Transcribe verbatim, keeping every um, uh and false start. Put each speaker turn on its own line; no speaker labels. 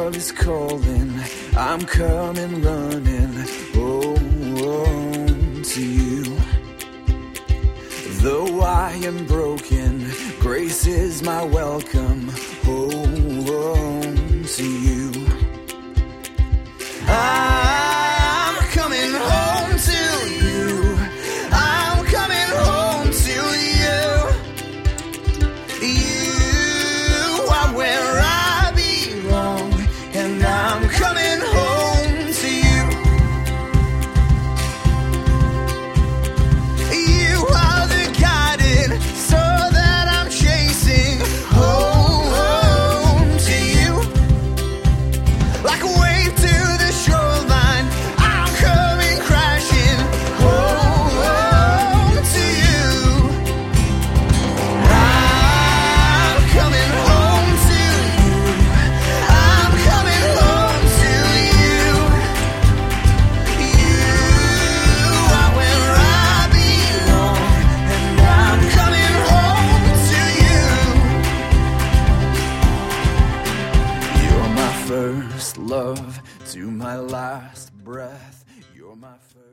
love is calling. I'm coming running home to you. Though I am broken, grace is my welcome home to you. I'm coming home to you. I'm coming home to you. You are where I belong, and I'm coming home to you. You are the guiding soul that I'm chasing home to you. Like a wave to the shoreline, I'm coming crashing home to you. I'm coming home to you. I'm coming home to you. You are where I belong, and I'm coming home to you. You're my first love to my last breath. You're my first